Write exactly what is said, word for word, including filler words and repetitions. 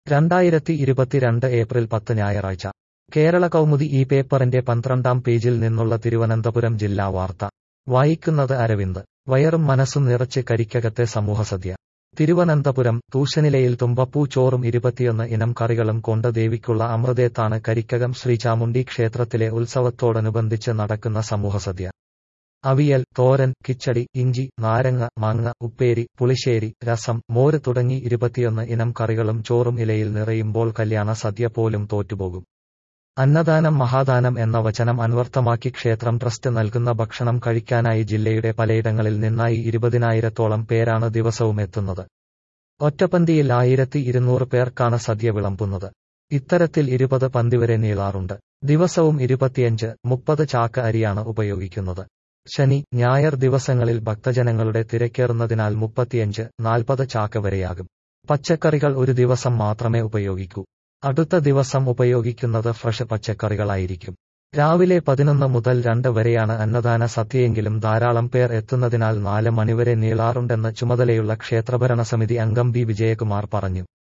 രണ്ടായിരത്തി ഇരുപത്തിരണ്ട് ഏപ്രിൽ പത്ത് ഞായറാഴ്ച കേരള കൗമുദി ഈ പേപ്പറിന്റെ പന്ത്രണ്ടാം പേജിൽ നിന്നുള്ള തിരുവനന്തപുരം ജില്ലാ വാർത്ത വായിക്കുന്നത് അരവിന്ദ്. വയറും മനസ്സും നിറച്ച് കരിക്കകത്തെ സമൂഹസദ്യ. തിരുവനന്തപുരം തൂശനിലയിൽ തുമ്പപ്പൂ ചോറും ഇരുപത്തിയൊന്ന് ഇനം കറികളും കൊണ്ട് ദേവിക്കുള്ള അമൃതേത്താണ് കരിക്കകം ശ്രീചാമുണ്ഡി ക്ഷേത്രത്തിലെ ഉത്സവത്തോടനുബന്ധിച്ച് നടക്കുന്ന സമൂഹസദ്യ. അവിയൽ, തോരൻ, കിച്ചടി, ഇഞ്ചി, നാരങ്ങ, മാങ്ങ, ഉപ്പേരി, പുളിശ്ശേരി, രസം, മോര് തുടങ്ങി ഇരുപത്തിയൊന്ന് ഇനം കറികളും ചോറും ഇലയിൽ നിറയുമ്പോൾ കല്യാണ സദ്യ പോലും തോറ്റുപോകും. അന്നദാനം മഹാദാനം എന്ന വചനം അന്വർത്ഥമാക്കി ക്ഷേത്രം ട്രസ്റ്റ് നൽകുന്ന ഭക്ഷണം കഴിക്കാനായി ജില്ലയുടെ പലയിടങ്ങളിൽ നിന്നായി ഇരുപതിനായിരത്തോളം പേരാണ് ദിവസവും എത്തുന്നത്. ഒറ്റപ്പന്തിയിൽ ആയിരത്തി ഇരുന്നൂറ് പേർക്കാണ് സദ്യ വിളമ്പുന്നത്. ഇത്തരത്തിൽ ഇരുപത് പന്തി വരെ നീളാറുണ്ട്. ദിവസവും ഇരുപത്തിയഞ്ച് മുപ്പത് ചാക്ക് അരിയാണ് ഉപയോഗിക്കുന്നത്. ശനി, ഞായർ ദിവസങ്ങളിൽ ഭക്തജനങ്ങളുടെ തിരക്കേറുന്നതിനാൽ മുപ്പത്തിയഞ്ച് നാൽപ്പത് ചാക്ക് വരെയാകും. പച്ചക്കറികൾ ഒരു ദിവസം മാത്രമേ ഉപയോഗിക്കൂ. അടുത്ത ദിവസം ഉപയോഗിക്കുന്നത് ഫ്രഷ് പച്ചക്കറികളായിരിക്കും. രാവിലെ പതിനൊന്ന് മുതൽ രണ്ട് വരെയാണ് അന്നദാന സദ്യയെങ്കിലും ധാരാളം പേർ എത്തുന്നതിനാൽ നാല് മണിവരെ നീളാറുണ്ടെന്ന് ചുമതലയുള്ള ക്ഷേത്രഭരണസമിതി അംഗം ബി വിജയകുമാർ പറഞ്ഞു.